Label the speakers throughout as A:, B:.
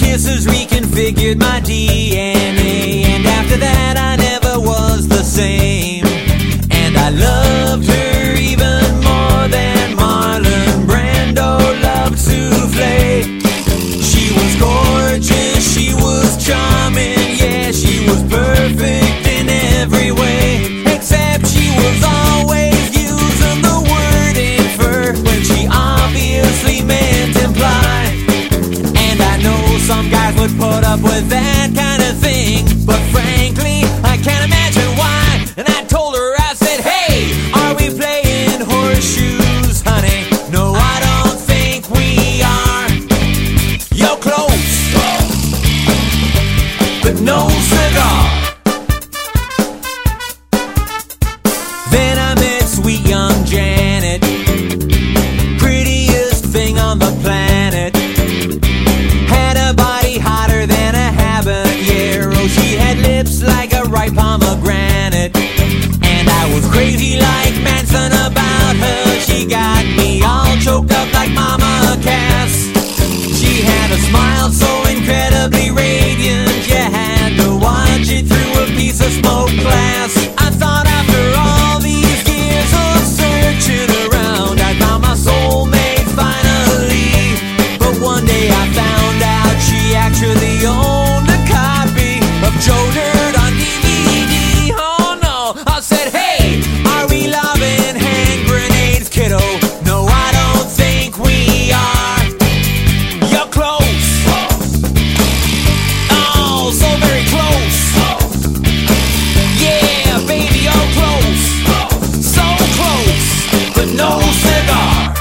A: Mrs. reconfigured my DNA, and after that I never was the same. And I loved her even more than Marlon Brando loved souffle. She was gorgeous, she was charming, yeah, she was perfect in every way, except she was always using the word infer when she obviously meant imply. And I know some guys would put up with that kind of thing, but frankly, I can't imagine why. And I told her, I said, hey, are we playing horseshoes, honey? No, I don't think we are. You're close, but no cigar. Then I met sweet young Janet, prettiest thing on the planet. Had a body hotter than a habanero. She had lips like a ripe pomegranate, and I was crazy like Manson about her. She got me all choked up like Mama Cass. She had a smile so incredibly radiant, you had to watch it through a piece of smoked glass. I thought after all these years of searching around, I found my soulmate finally. But one day I found out she actually owned a copy of Joe Dirt on DVD. Oh no, I said, hey, are we lobbing hand grenades, kiddo? No, I don't think we are. You're close. Oh, so very close. Yeah, baby, you're close. So close, but no cigar.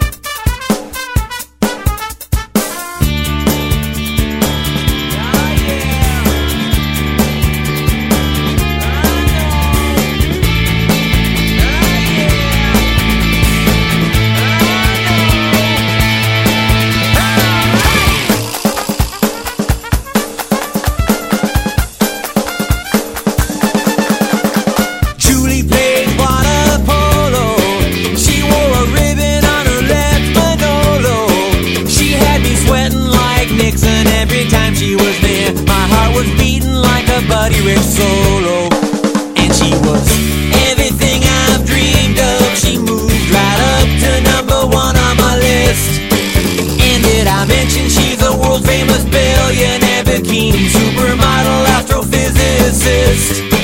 A: Julie played water polo. She wore a ribbon on her left manolo. She had me sweating like Nixon every time she was there. My heart was beating like a Buddy Rich solo. And she was everything I've dreamed of. She moved right up to #1 on my list. And did I mention she's a world famous billionaire bikini supermodel astrophysicist?